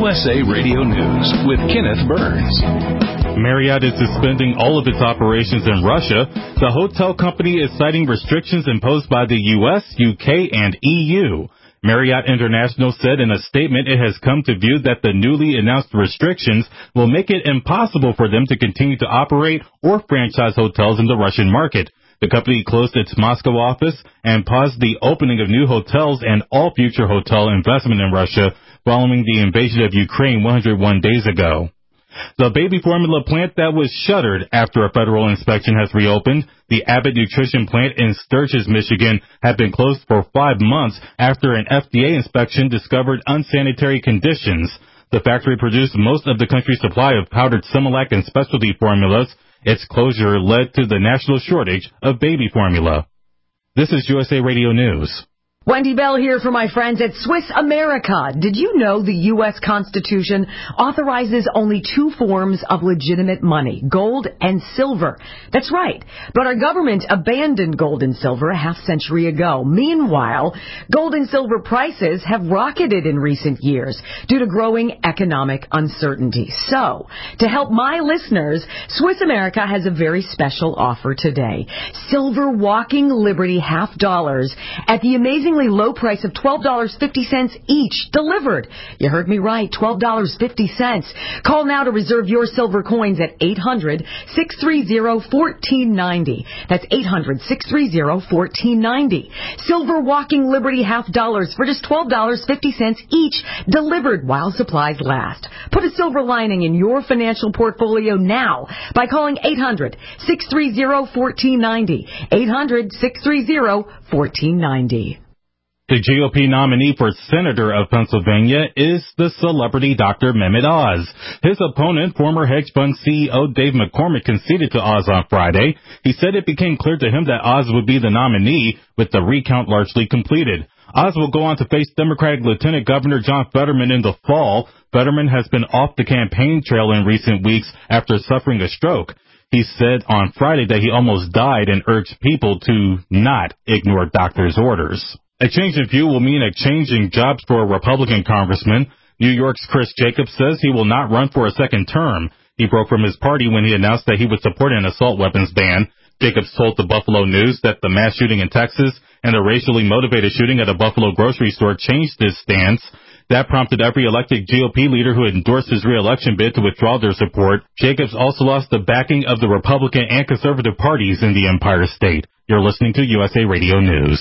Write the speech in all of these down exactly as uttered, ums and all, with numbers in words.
S A Radio News with Kenneth Burns. Marriott is suspending all of its operations in Russia. The hotel company is citing restrictions imposed by the U S, U K, and E U. Marriott International said in a statement it has come to view that the newly announced restrictions will make it impossible for them to continue to operate or franchise hotels in the Russian market. The company closed its Moscow office and paused the opening of new hotels and all future hotel investment in Russia following the invasion of Ukraine one hundred one days ago. The baby formula plant that was shuttered after a federal inspection has reopened. The Abbott Nutrition plant in Sturgis, Michigan, had been closed for five months after an F D A inspection discovered unsanitary conditions. The factory produced most of the country's supply of powdered Similac and specialty formulas. Its closure led to the national shortage of baby formula. This is U S A Radio News. Wendy Bell here for my friends at Swiss America. Did you know the U S Constitution authorizes only two forms of legitimate money, gold and silver? That's right. But our government abandoned gold and silver a half century ago. Meanwhile, gold and silver prices have rocketed in recent years due to growing economic uncertainty. So, to help my listeners, Swiss America has a very special offer today. Silver Walking Liberty half dollars at the amazing low price of twelve dollars and fifty cents each, delivered. You heard me right, twelve dollars and fifty cents. Call now to reserve your silver coins at eight hundred, six three zero, one four nine zero. That's eight hundred, six three zero, one four nine zero. Silver Walking Liberty half dollars for just twelve dollars and fifty cents each, delivered while supplies last. Put a silver lining in your financial portfolio now by calling eight hundred, six three zero, one four nine zero. eight hundred, six three zero, one four nine zero. The G O P nominee for Senator of Pennsylvania is the celebrity Doctor Mehmet Oz. His opponent, former hedge fund C E O Dave McCormick, conceded to Oz on Friday. He said it became clear to him that Oz would be the nominee, with the recount largely completed. Oz will go on to face Democratic Lieutenant Governor John Fetterman in the fall. Fetterman has been off the campaign trail in recent weeks after suffering a stroke. He said on Friday that he almost died and urged people to not ignore doctors' orders. A change in view will mean a change in jobs for a Republican congressman. New York's Chris Jacobs says he will not run for a second term. He broke from his party when he announced that he would support an assault weapons ban. Jacobs told the Buffalo News that the mass shooting in Texas and a racially motivated shooting at a Buffalo grocery store changed his stance. That prompted every elected G O P leader who endorsed his re-election bid to withdraw their support. Jacobs also lost the backing of the Republican and conservative parties in the Empire State. You're listening to U S A Radio News.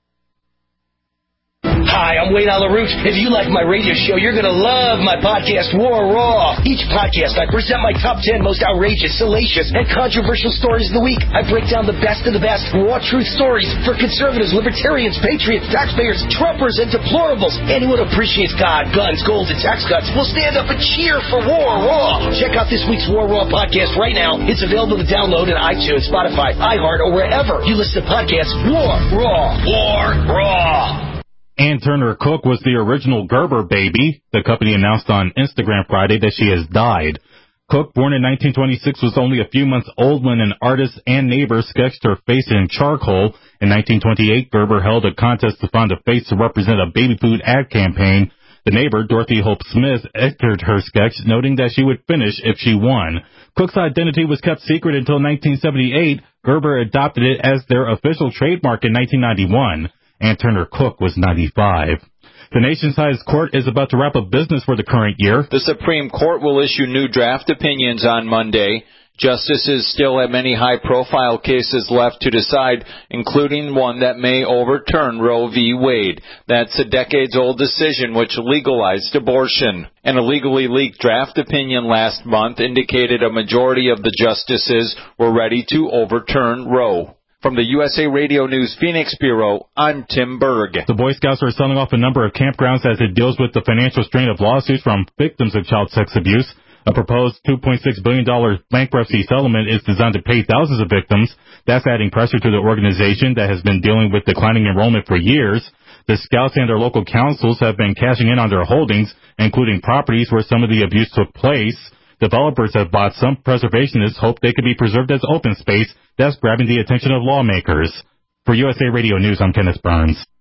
Hi, I'm Wayne Alaroot. If you like my radio show, you're going to love my podcast, War Raw. Each podcast, I present my top ten most outrageous, salacious, and controversial stories of the week. I break down the best of the best raw truth stories for conservatives, libertarians, patriots, taxpayers, Trumpers, and deplorables. Anyone who appreciates God, guns, gold, and tax cuts will stand up and cheer for War Raw. Check out this week's War Raw podcast right now. It's available to download in iTunes, Spotify, iHeart, or wherever you listen to podcasts. War Raw. War Raw. Ann Turner Cook was the original Gerber baby. The company announced on Instagram Friday that she has died. Cook, born in nineteen twenty-six, was only a few months old when an artist and neighbor sketched her face in charcoal. In nineteen twenty-eight, Gerber held a contest to find a face to represent a baby food ad campaign. The neighbor, Dorothy Hope Smith, entered her sketch, noting that she would finish if she won. Cook's identity was kept secret until nineteen seventy-eight. Gerber adopted it as their official trademark in nineteen ninety-one. Ann Turner Cook was ninety-five. The nation's highest court is about to wrap up business for the current year. The Supreme Court will issue new draft opinions on Monday. Justices still have many high-profile cases left to decide, including one that may overturn Roe v. Wade. That's a decades-old decision which legalized abortion. An illegally leaked draft opinion last month indicated a majority of the justices were ready to overturn Roe. From the U S A Radio News Phoenix Bureau, I'm Tim Berg. The Boy Scouts are selling off a number of campgrounds as it deals with the financial strain of lawsuits from victims of child sex abuse. A proposed two point six billion dollars bankruptcy settlement is designed to pay thousands of victims. That's adding pressure to the organization that has been dealing with declining enrollment for years. The Scouts and their local councils have been cashing in on their holdings, including properties where some of the abuse took place. Developers have bought some. Preservationists hope they could be preserved as open space. That's grabbing the attention of lawmakers. For U S A Radio News, I'm Kenneth Burns.